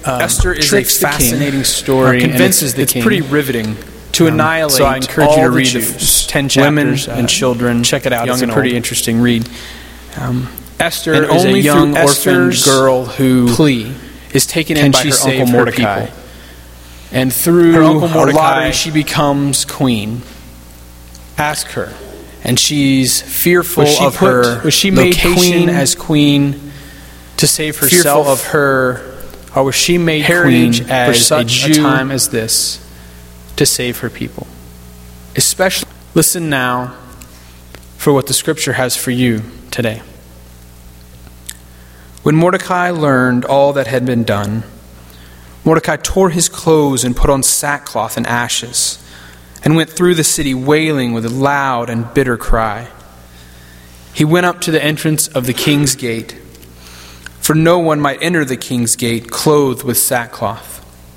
Esther is a fascinating story, convinces the king. It's pretty riveting to annihilate. So I encourage all you to the read Jews, 10 women chapters, and children. check it out. Young It's a and pretty old. interesting read. Esther And is a only young through orphaned Esther's girl who plea is taken can in by she her save uncle her Mordecai. people. And through Her uncle a Mordecai lottery, she becomes queen. Ask her. And she's fearful of her Was she made location queen as queen to save fearful herself, of her or was she made heritage queen as for such a a Jew time as this to save her people? especially. Listen now for what the Scripture has for you today. When Mordecai learned all that had been done, Mordecai tore his clothes and put on sackcloth and ashes, and went through the city wailing with a loud and bitter cry. He went up to the entrance of the king's gate, for no one might enter the king's gate clothed with sackcloth.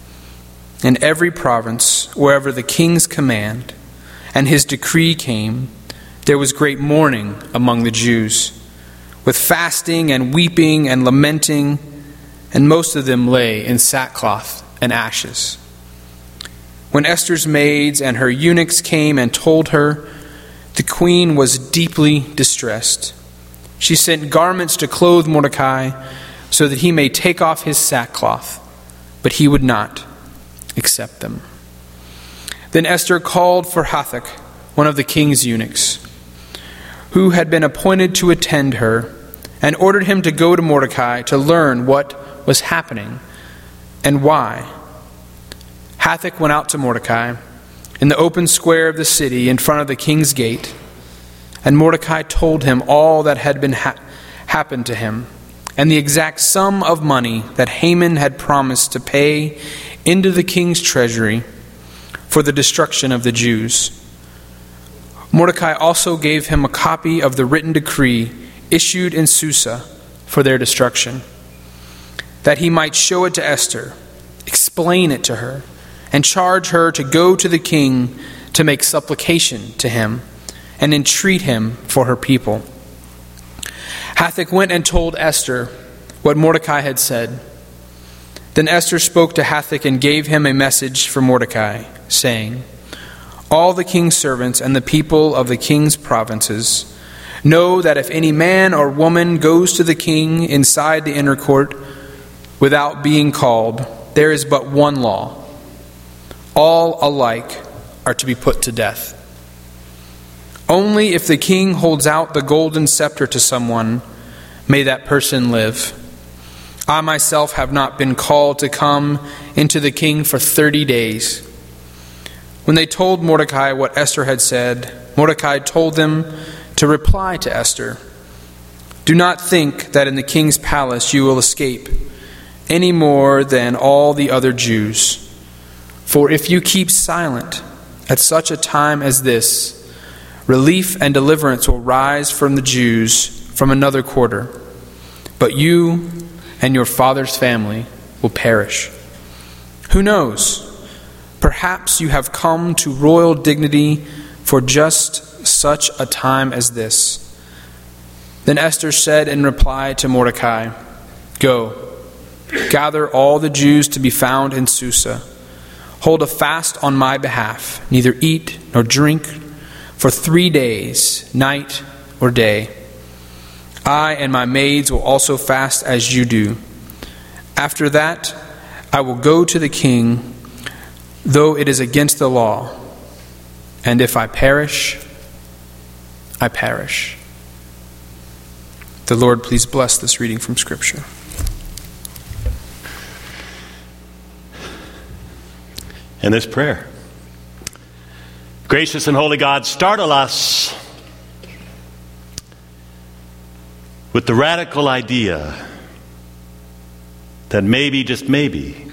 In every province, wherever the king's command and his decree came, there was great mourning among the Jews, with fasting and weeping and lamenting, and most of them lay in sackcloth and ashes. When Esther's maids and her eunuchs came and told her, the queen was deeply distressed. She sent garments to clothe Mordecai so that he may take off his sackcloth, but he would not accept them. Then Esther called for Hathach, one of the king's eunuchs, who had been appointed to attend her, and ordered him to go to Mordecai to learn what was happening and why. Hathach went out to Mordecai in the open square of the city in front of the king's gate, and Mordecai told him all that had been happened to him, and the exact sum of money that Haman had promised to pay into the king's treasury for the destruction of the Jews. Mordecai also gave him a copy of the written decree issued in Susa for their destruction, that he might show it to Esther, explain it to her, and charge her to go to the king to make supplication to him and entreat him for her people. Hathach went and told Esther what Mordecai had said. Then Esther spoke to Hathach and gave him a message for Mordecai, saying, all the king's servants and the people of the king's provinces know that if any man or woman goes to the king inside the inner court without being called, there is but one law. All alike are to be put to death. Only if the king holds out the golden scepter to someone, may that person live. I myself have not been called to come into the king for 30 days. When they told Mordecai what Esther had said, Mordecai told them to reply to Esther, do not think that in the king's palace you will escape any more than all the other Jews. For if you keep silent at such a time as this, relief and deliverance will rise from the Jews from another quarter, but you and your father's family will perish. Who knows? Perhaps you have come to royal dignity for just such a time as this. Then Esther said in reply to Mordecai, go, gather all the Jews to be found in Susa. Hold a fast on my behalf, neither eat nor drink for 3 days, night or day. I and my maids will also fast as you do. After that, I will go to the king, though it is against the law. And if I perish, I perish. The Lord please bless this reading from Scripture. In this prayer. Gracious and holy God, startle us with the radical idea that maybe, just maybe,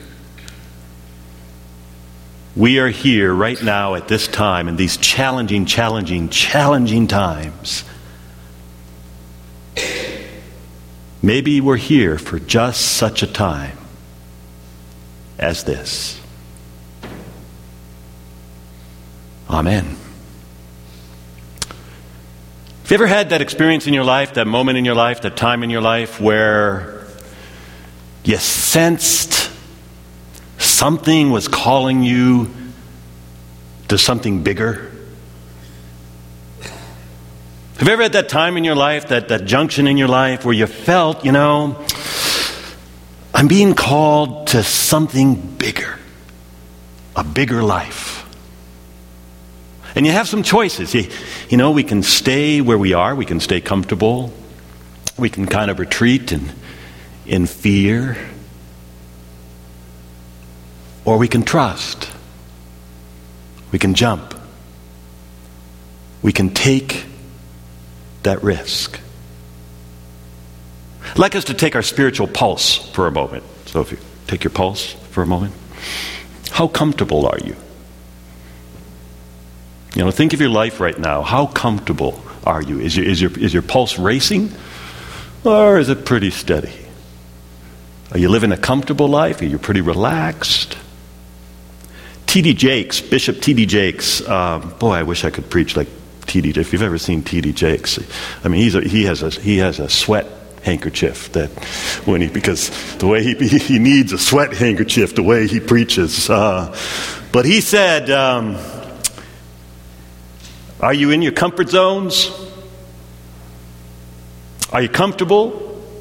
we are here right now at this time in these challenging times. Maybe we're here for just such a time as this. Amen. Have you ever had that experience in your life, that moment in your life, that time in your life where you sensed something was calling you to something bigger? Have you ever had that time in your life, that junction in your life where you felt, I'm being called to something bigger, a bigger life? And you have some choices. We can stay where we are. We can stay comfortable. We can kind of retreat in fear. Or we can trust. We can jump. We can take that risk. I'd like us to take our spiritual pulse for a moment. So if you take your pulse for a moment. How comfortable are you? Think of your life right now. How comfortable are you? Is your pulse racing? Or is it pretty steady? Are you living a comfortable life? Are you pretty relaxed? T.D. Jakes, Bishop T.D. Jakes, I wish I could preach like T.D. Jakes. If you've ever seen T.D. Jakes, he has a sweat handkerchief because the way he needs a sweat handkerchief the way he preaches. But he said, are you in your comfort zones? Are you comfortable?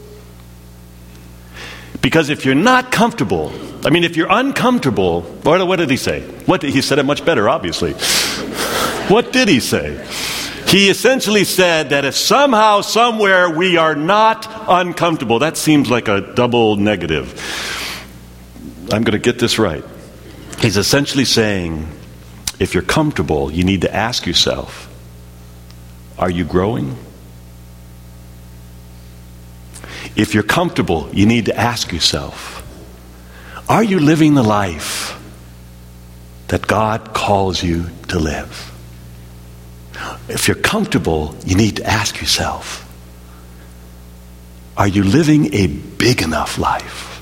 Because if you're not comfortable, if you're uncomfortable, what did he say? He said it much better, obviously. What did he say? He essentially said that if somehow, somewhere we are not uncomfortable, that seems like a double negative. I'm going to get this right. He's essentially saying, if you're comfortable, you need to ask yourself, are you growing? If you're comfortable, you need to ask yourself, are you living the life that God calls you to live? If you're comfortable, you need to ask yourself, are you living a big enough life?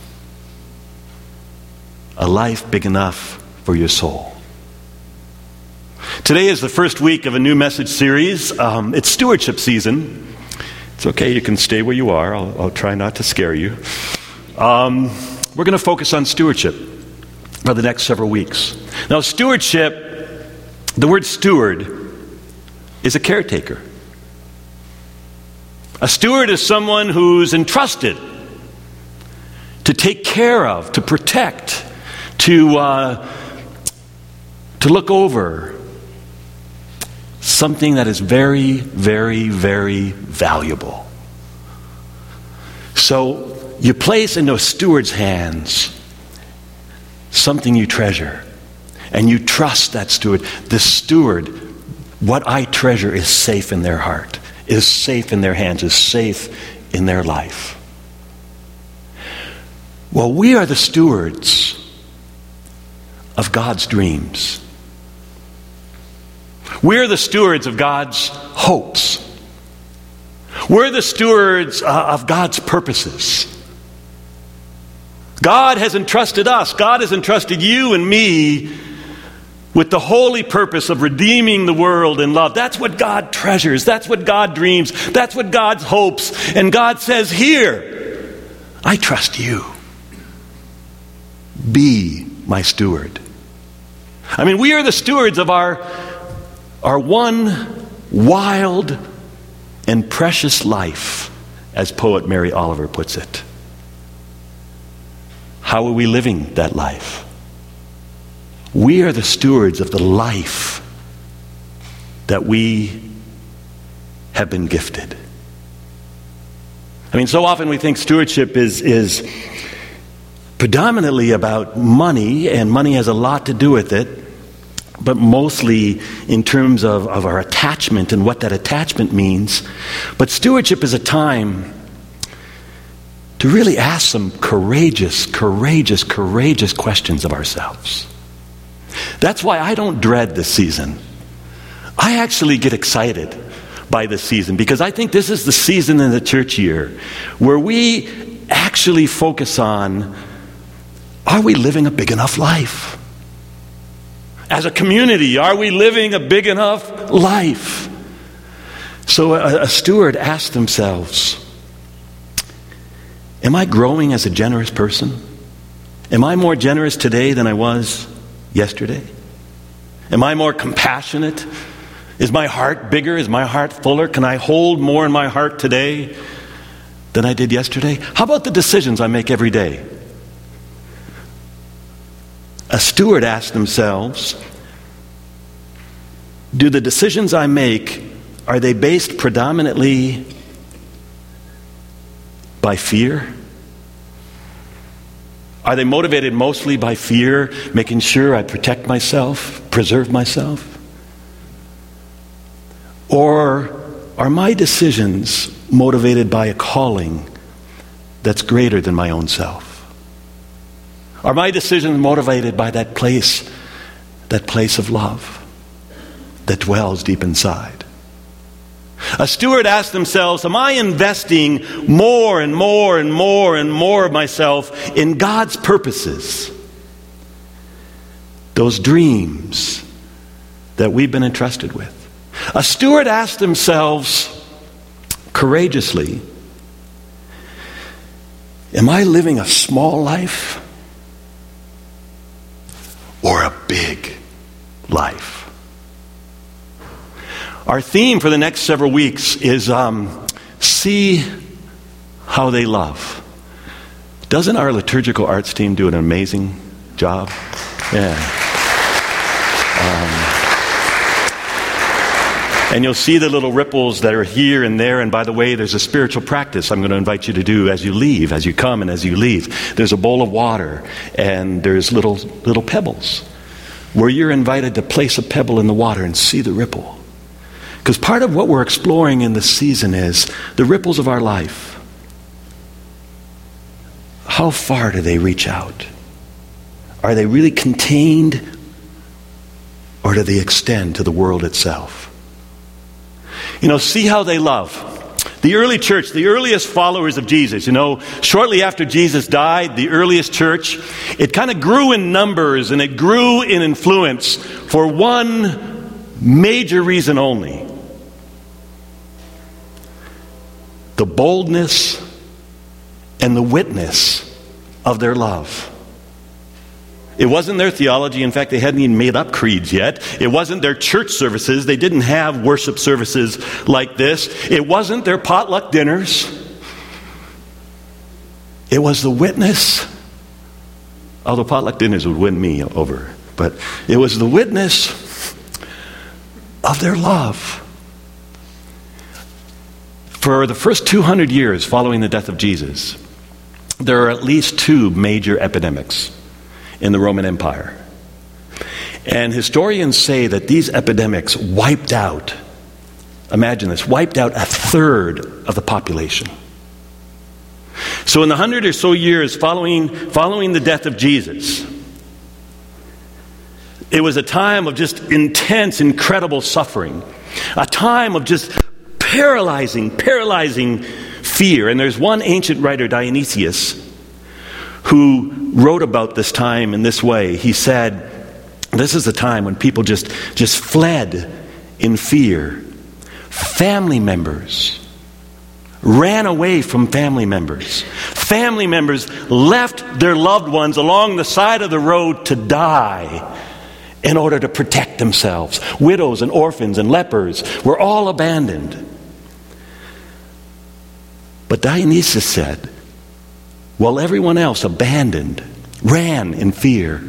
A life big enough for your soul? Today is the first week of a new message series. It's stewardship season. It's okay, you can stay where you are. I'll try not to scare you. We're going to focus on stewardship for the next several weeks. Now, stewardship, the word steward, is a caretaker. A steward is someone who's entrusted to take care of, to protect, to look over something that is very, very, very valuable. So you place into a steward's hands something you treasure, and you trust that steward. The steward, what I treasure is safe in their heart, is safe in their hands, is safe in their life. Well, we are the stewards of God's dreams. We're the stewards of God's hopes. We're the stewards of God's purposes. God has entrusted us, God has entrusted you and me with the holy purpose of redeeming the world in love. That's what God treasures. That's what God dreams. That's what God hopes. And God says, here, I trust you. Be my steward. We are the stewards of our one wild and precious life, as poet Mary Oliver puts it. How are we living that life? We are the stewards of the life that we have been gifted. So often we think stewardship is predominantly about money, and money has a lot to do with it, but mostly in terms of our attachment and what that attachment means. But stewardship is a time to really ask some courageous questions of ourselves. That's why I don't dread this season. I actually get excited by this season, because I think this is the season in the church year where we actually focus on, are we living a big enough life? As a community, are we living a big enough life? So a steward asks themselves, am I growing as a generous person? Am I more generous today than I was yesterday? Am I more compassionate? Is my heart bigger? Is my heart fuller? Can I hold more in my heart today than I did yesterday? How about the decisions I make every day? A steward asks themselves, do the decisions I make, are they based predominantly by fear? Are they motivated mostly by fear, making sure I protect myself, preserve myself? Or are my decisions motivated by a calling that's greater than my own self? Are my decisions motivated by that place of love that dwells deep inside? A steward asks themselves, am I investing more and more and more and more of myself in God's purposes? Those dreams that we've been entrusted with. A steward asks themselves courageously, am I living a small life or a big life? Our theme for the next several weeks is see how they love. Doesn't our liturgical arts team do an amazing job? Yeah. And you'll see the little ripples that are here and there. And by the way, there's a spiritual practice I'm going to invite you to do as you leave, as you come and as you leave. There's a bowl of water and there's little pebbles where you're invited to place a pebble in the water and see the ripple. Because part of what we're exploring in this season is the ripples of our life. How far do they reach out? Are they really contained or do they extend to the world itself? You know, see how they love. The early church, the earliest followers of Jesus, shortly after Jesus died, the earliest church, it kind of grew in numbers and it grew in influence for one major reason only. The boldness and the witness of their love. It wasn't their theology. In fact, they hadn't even made up creeds yet. It wasn't their church services. They didn't have worship services like this. It wasn't their potluck dinners. It was the witness. Although potluck dinners would win me over. But it was the witness of their love. For the first 200 years following the death of Jesus, there are at least two major epidemics in the Roman Empire. And historians say that these epidemics wiped out, imagine this, wiped out a third of the population. So in the 100 or so years following the death of Jesus, it was a time of just intense, incredible suffering. A time of just paralyzing fear. And there's one ancient writer, Dionysius, who wrote about this time in this way. He said, this is the time when people just fled in fear. Family members ran away from family members. Family members left their loved ones along the side of the road to die in order to protect themselves. Widows and orphans and lepers were all abandoned. But Dionysius said, while everyone else abandoned, ran in fear,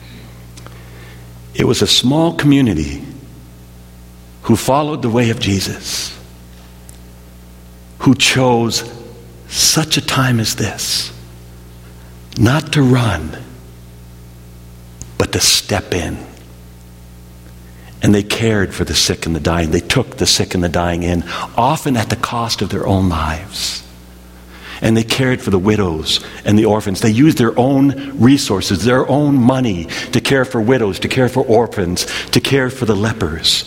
it was a small community who followed the way of Jesus, who chose such a time as this, not to run, but to step in. And they cared for the sick and the dying. They took the sick and the dying in, often at the cost of their own lives. And they cared for the widows and the orphans. They used their own resources, their own money to care for widows, to care for orphans, to care for the lepers.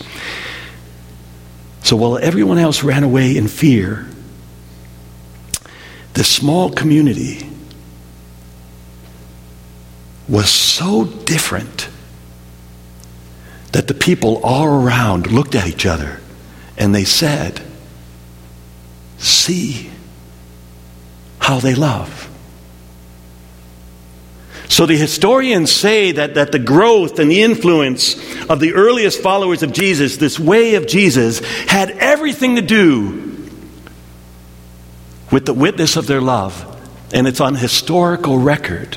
So while everyone else ran away in fear, this small community was so different that the people all around looked at each other and they said, see how they love. So the historians say that the growth and the influence of the earliest followers of Jesus, this way of Jesus, had everything to do with the witness of their love. And it's on historical record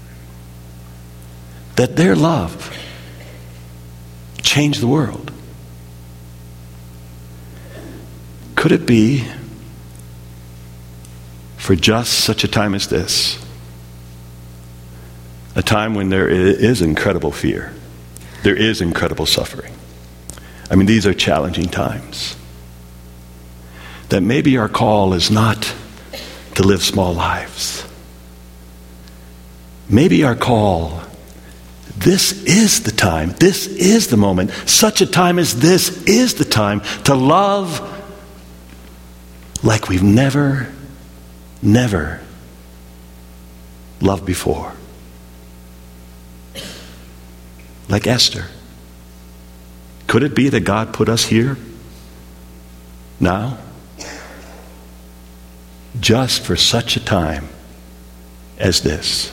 that their love changed the world. Could it be for just such a time as this? A time when there is incredible fear. There is incredible suffering. I mean, these are challenging times. That maybe our call is not to live small lives. Maybe our call, this is the time, this is the moment, such a time as this is the time to love like we've never loved before. Like Esther. Could it be that God put us here now just for such a time as this?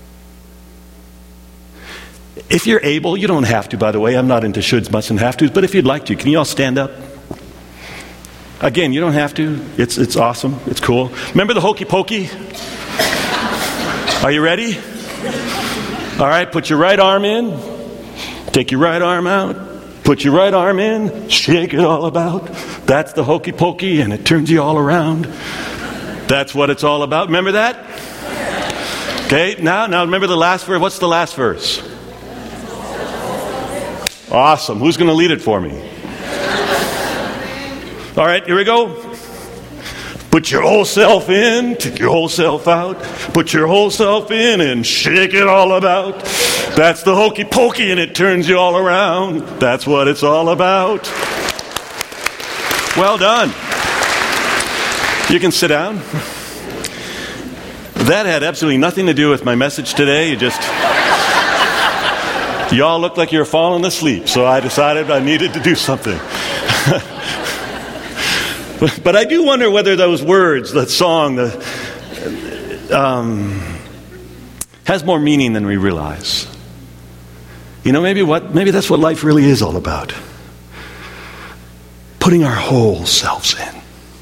If you're able, you don't have to, by the way. I'm not into shoulds, musts, and have tos, but if you'd like to, can you all stand up? Again, you don't have to. It's awesome. It's cool. Remember the hokey pokey? Are you ready? All right, put your right arm in. Take your right arm out. Put your right arm in. Shake it all about. That's the hokey pokey, and it turns you all around. That's what it's all about. Remember that? Okay, now remember the last verse. What's the last verse? Awesome. Who's going to lead it for me? All right, here we go. Put your whole self in, take your whole self out. Put your whole self in and shake it all about. That's the hokey pokey, and it turns you all around. That's what it's all about. Well done. You can sit down. That had absolutely nothing to do with my message today. You all looked like you were falling asleep, so I decided I needed to do something. But I do wonder whether those words, that song, has more meaning than we realize. You know, maybe that's what life really is all about. Putting our whole selves in.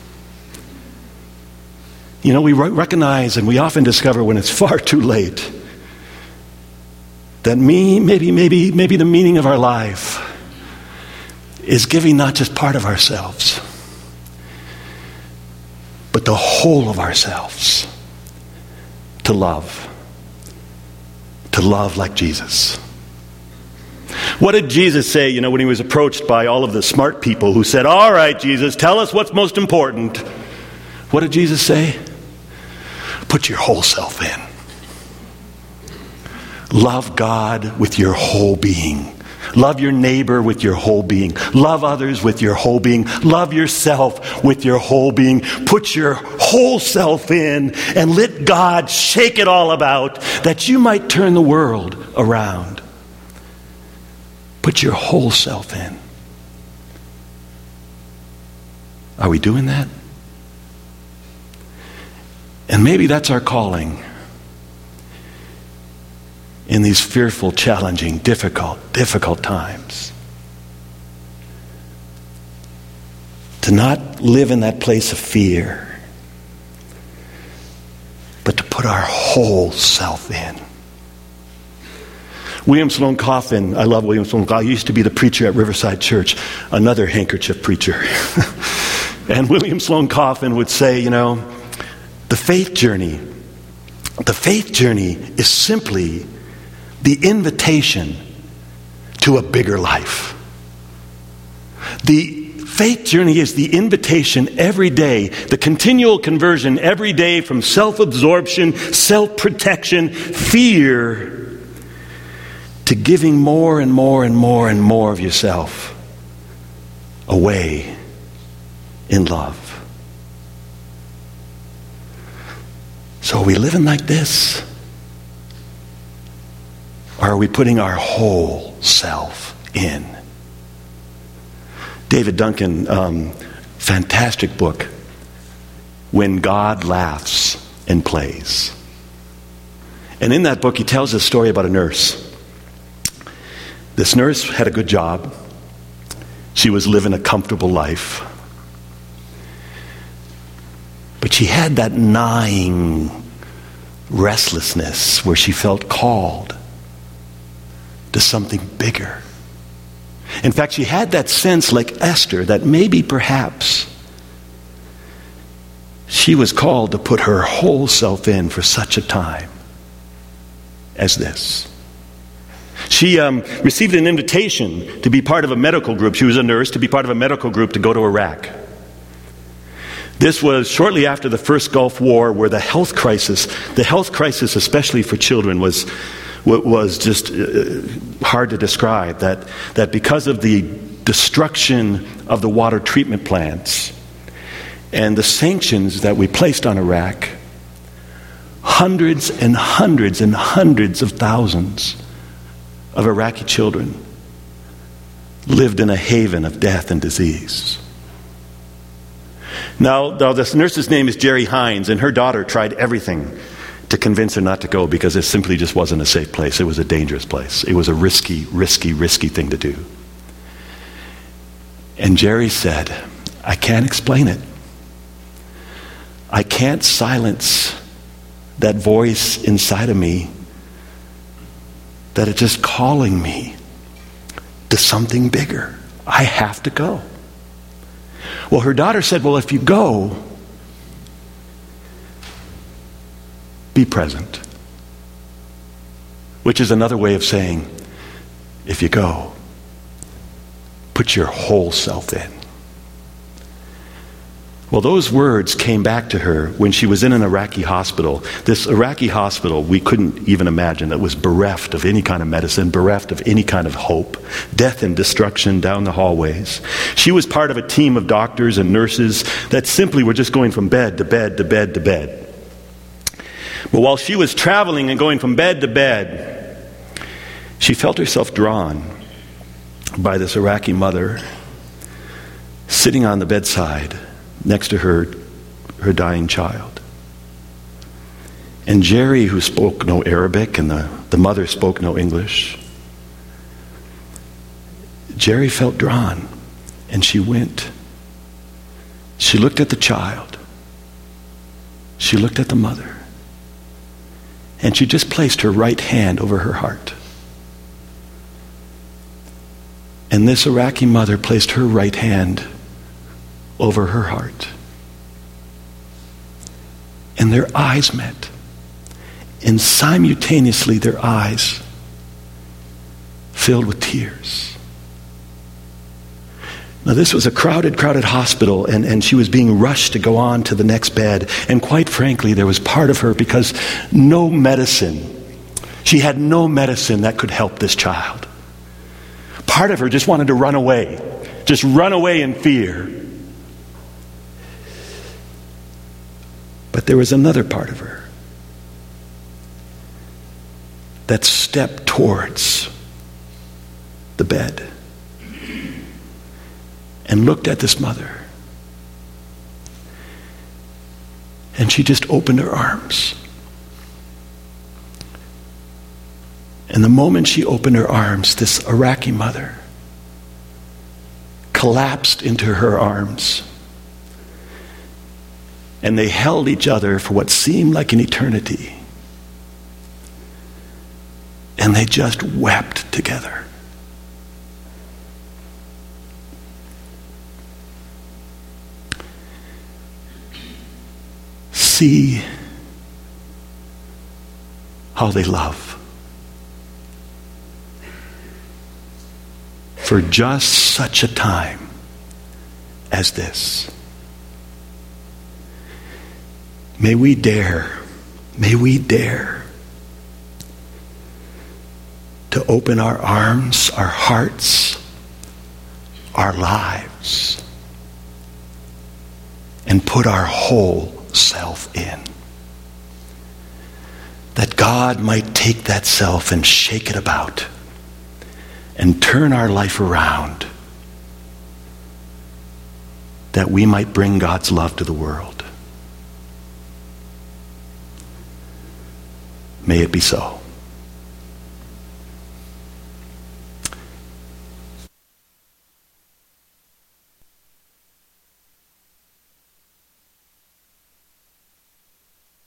You know, we recognize and we often discover when it's far too late that maybe the meaning of our life is giving not just part of ourselves, but the whole of ourselves to love like Jesus. What did Jesus say, when he was approached by all of the smart people who said, "All right, Jesus, tell us what's most important." What did Jesus say? Put your whole self in. Love God with your whole being. Love your neighbor with your whole being. Love others with your whole being. Love yourself with your whole being. Put your whole self in and let God shake it all about that you might turn the world around. Put your whole self in. Are we doing that? And maybe that's our calling in these fearful, challenging, difficult times. To not live in that place of fear, but to put our whole self in. William Sloane Coffin, I love William Sloane Coffin. He used to be the preacher at Riverside Church, another handkerchief preacher. And William Sloane Coffin would say, the faith journey is simply the invitation to a bigger life. The faith journey is the invitation every day, the continual conversion every day from self-absorption, self-protection, fear, to giving more and more and more and more of yourself away in love. So are we living like this? Or are we putting our whole self in? David Duncan, fantastic book, When God Laughs and Plays. And in that book, he tells a story about a nurse. This nurse had a good job. She was living a comfortable life. But she had that gnawing restlessness where she felt called to something bigger. In fact, she had that sense, like Esther, that maybe perhaps she was called to put her whole self in for such a time as this. She received an invitation to be part of a medical group. She was a nurse, to be part of a medical group to go to Iraq. This was shortly after the first Gulf War, where the health crisis, especially for children, was just hard to describe. That because of the destruction of the water treatment plants and the sanctions that we placed on Iraq, hundreds and hundreds and hundreds of thousands of Iraqi children lived in a haven of death and disease. Now, this nurse's name is Jerry Hines, and her daughter tried everything to convince her not to go because it simply just wasn't a safe place. It was a dangerous place. It was a risky thing to do. And Jerry said, I can't explain it. I can't silence that voice inside of me that is just calling me to something bigger. I have to go. Well, her daughter said, well, if you go, be present. Which is another way of saying, if you go, put your whole self in. Well, those words came back to her when she was in an Iraqi hospital. This Iraqi hospital, we couldn't even imagine, that was bereft of any kind of medicine, bereft of any kind of hope, death and destruction down the hallways. She was part of a team of doctors and nurses that simply were just going from bed to bed to bed to bed. But while she was traveling and going from bed to bed, she felt herself drawn by this Iraqi mother sitting on the bedside next to her dying child. And Jerry, who spoke no Arabic, and the mother spoke no English, Jerry felt drawn, and she went. She looked at the child. She looked at the mother. And she just placed her right hand over her heart. And this Iraqi mother placed her right hand over her heart. And their eyes met. And simultaneously their eyes filled with tears. Now this was a crowded hospital, and she was being rushed to go on to the next bed. And quite frankly, there was part of her, because she had no medicine that could help this child. Part of her just wanted to run away. Just run away in fear. But there was another part of her that stepped towards the bed and looked at this mother. And she just opened her arms. And the moment she opened her arms, this Iraqi mother collapsed into her arms. And they held each other for what seemed like an eternity. And they just wept together. See how they love. For just such a time as this. May we dare to open our arms, our hearts, our lives, and put our whole self in. That God might take that self and shake it about and turn our life around, that we might bring God's love to the world. May it be so.